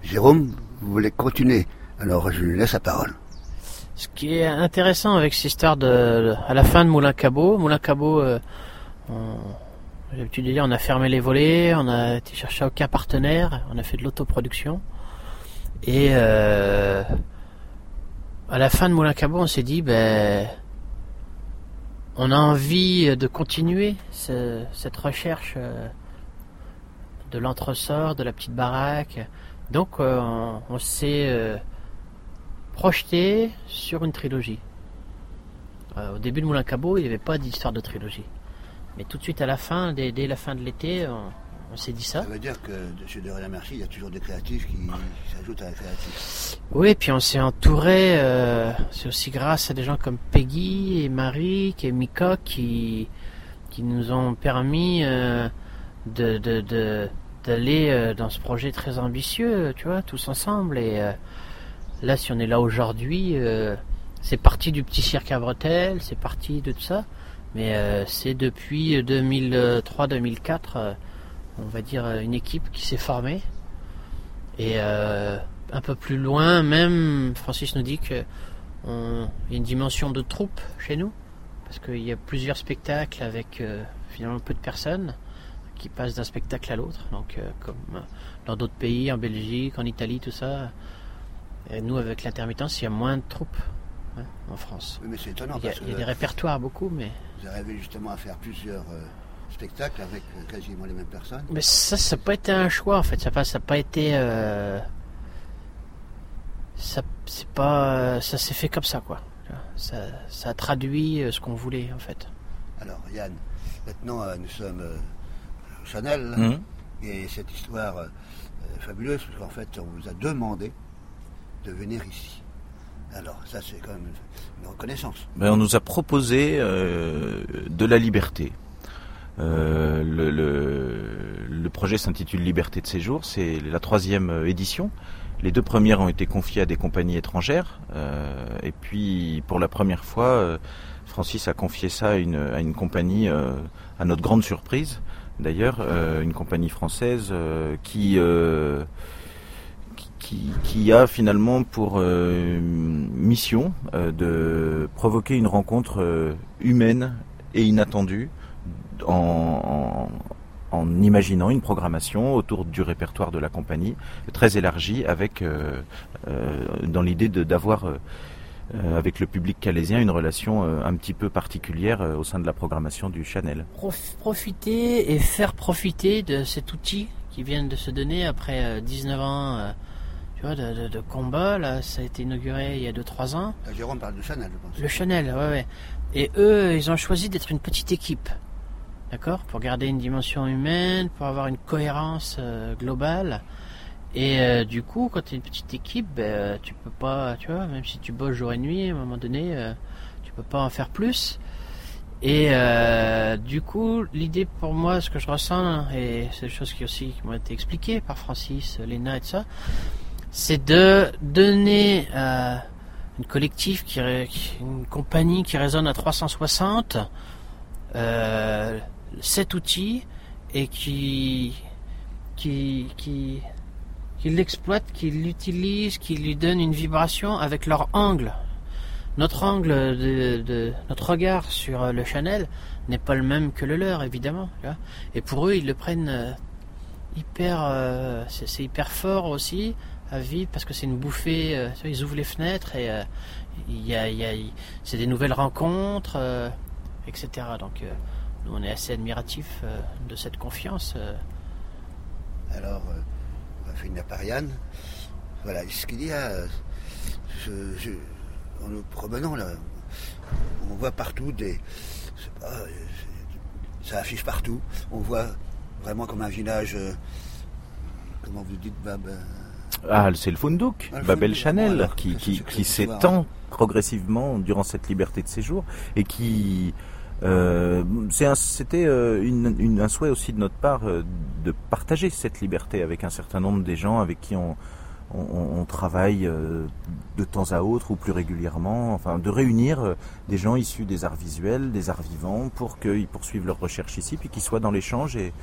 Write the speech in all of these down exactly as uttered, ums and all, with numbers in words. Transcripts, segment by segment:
Jérôme, vous voulez continuer, alors je lui laisse la parole. Ce qui est intéressant avec cette histoire de, de à la fin de Moulin Cabot, Moulin Cabot, euh, on, j'ai l'habitude de dire, on a fermé les volets, on a été chercher aucun partenaire, on a fait de l'autoproduction. Et euh, à la fin de Moulin Cabot, on s'est dit, ben, on a envie de continuer ce, cette recherche euh, de l'entresort, de la petite baraque. Donc euh, on, on s'est euh, projeté sur une trilogie. Euh, au début de Moulin Cabot, il n'y avait pas d'histoire de trilogie. Mais tout de suite à la fin, dès, dès la fin de l'été, on, on s'est dit ça. Ça veut dire que chez De Rien Merci, il y a toujours des créatifs qui s'ajoutent à la créative. Oui, puis on s'est entouré, euh, c'est aussi grâce à des gens comme Peggy et Marie et Mika qui, qui nous ont permis euh, de, de, de, d'aller euh, dans ce projet très ambitieux, tu vois, tous ensemble. Et euh, là, si on est là aujourd'hui, euh, c'est parti du petit cirque à bretelles, c'est parti de tout ça. Mais euh, c'est depuis deux mille trois deux mille quatre, euh, on va dire, une équipe qui s'est formée. Et euh, un peu plus loin, même, Francis nous dit qu'il y a une dimension de troupe chez nous. Parce qu'il y a plusieurs spectacles avec euh, finalement peu de personnes qui passent d'un spectacle à l'autre. Donc, euh, comme dans d'autres pays, en Belgique, en Italie, tout ça. Et nous, avec l'intermittence, il y a moins de troupes. Hein, en France. Oui, mais c'est étonnant. Il y a, parce il y a que des répertoires beaucoup, mais... Vous arrivez justement à faire plusieurs euh, spectacles avec euh, quasiment les mêmes personnes. Mais ça, ça n'a pas été un choix en fait. Ça n'a pas, pas été... Euh... Ça, c'est pas, ça s'est fait comme ça, quoi. Ça, ça a traduit ce qu'on voulait, en fait. Alors, Yann, maintenant, euh, nous sommes euh, au Chanel, mmh. et cette histoire euh, fabuleuse, parce qu'en fait, on vous a demandé de venir ici. Alors, ça, c'est quand même une reconnaissance. Ben, on nous a proposé euh, de la liberté. Euh, le, le, le projet s'intitule Liberté de séjour, c'est la troisième édition. Les deux premières ont été confiées à des compagnies étrangères, euh, et puis pour la première fois, euh, Francis a confié ça à une, à une compagnie, euh, à notre grande surprise, d'ailleurs, euh, une compagnie française euh, qui... Euh, Qui, qui a finalement pour euh, mission euh, de provoquer une rencontre euh, humaine et inattendue en, en, en imaginant une programmation autour du répertoire de la compagnie très élargie avec euh, euh, dans l'idée de, d'avoir euh, avec le public calaisien une relation euh, un petit peu particulière euh, au sein de la programmation du Chanel. Prof, profiter et faire profiter de cet outil qui vient de se donner après euh, dix-neuf ans euh, tu vois, de, de, de combat. Là, ça a été inauguré il y a deux trois ans. Là, Jérôme parle de Chanel, je pense. Le Chanel, ouais, ouais. Et eux, ils ont choisi d'être une petite équipe, d'accord, pour garder une dimension humaine, pour avoir une cohérence euh, globale. Et euh, du coup, quand tu es une petite équipe, ben, tu peux pas, tu vois, même si tu bosses jour et nuit, à un moment donné, euh, tu peux pas en faire plus. Et euh, du coup, l'idée pour moi, ce que je ressens, et c'est des choses qui aussi qui m'ont été expliquées par Francis, Léna et tout ça, c'est de donner à une collectif, qui, une compagnie qui résonne à trois cent soixante, euh, cet outil et qui, qui, qui, qui l'exploite, qui l'utilise, qui lui donne une vibration avec leur angle. Notre angle, de, de notre regard sur le Chanel n'est pas le même que le leur, évidemment. Tu vois. Et pour eux, ils le prennent hyper, euh, c'est, c'est hyper fort aussi à vivre parce que c'est une bouffée. Euh, ils ouvrent les fenêtres et euh, il y a, il y a, c'est des nouvelles rencontres, euh, et cetera. Donc, euh, nous, on est assez admiratifs euh, de cette confiance. Euh. Alors, euh, on va finir par Yann. Voilà, ce qu'il y a, euh, je, je, en nous promenant là, on voit partout des, je sais pas, ça affiche partout. On voit vraiment comme un village, euh, comment vous dites, Bab. Ah, c'est le Fundouk, ah, le Bab el Fundouk, Chanel, voilà, qui, qui, qui s'étend s'étend progressivement durant cette liberté de séjour et qui euh, c'est un, c'était euh, une, une, un souhait aussi de notre part euh, de partager cette liberté avec un certain nombre des gens avec qui on, on, on travaille euh, de temps à autre ou plus régulièrement, enfin de réunir euh, des gens issus des arts visuels, des arts vivants pour qu'ils poursuivent leur recherche ici puis qu'ils soient dans l'échange et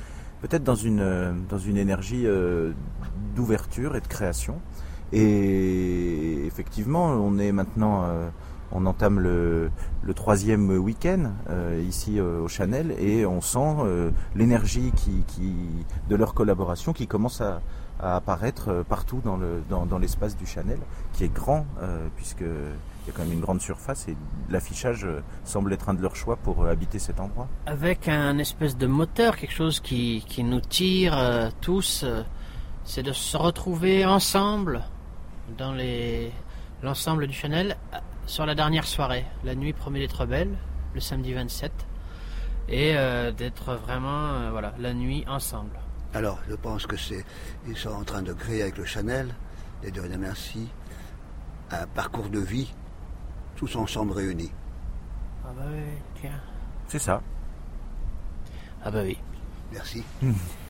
peut-être dans une, euh, dans une énergie euh, d'ouverture et de création. Et effectivement, on est maintenant, euh, on entame le, le troisième week-end euh, ici euh, au Chanel, et on sent euh, l'énergie qui, qui, de leur collaboration qui commence à, à apparaître partout dans, le, dans, dans l'espace du Chanel, qui est grand, euh, puisque il y a quand même une grande surface, et l'affichage semble être un de leurs choix pour habiter cet endroit. Avec un espèce de moteur, quelque chose qui, qui nous tire euh, tous, euh, c'est de se retrouver ensemble dans les, l'ensemble du Chanel sur la dernière soirée. La nuit promet d'être belle, le samedi vingt-sept, et euh, d'être vraiment euh, voilà, la nuit ensemble. Alors, je pense que c'est, ils sont en train de créer avec le Chanel, les deux merci, un parcours de vie, tous ensemble réunis. Ah bah oui, tiens. C'est ça. Ah bah oui. Merci. Mmh.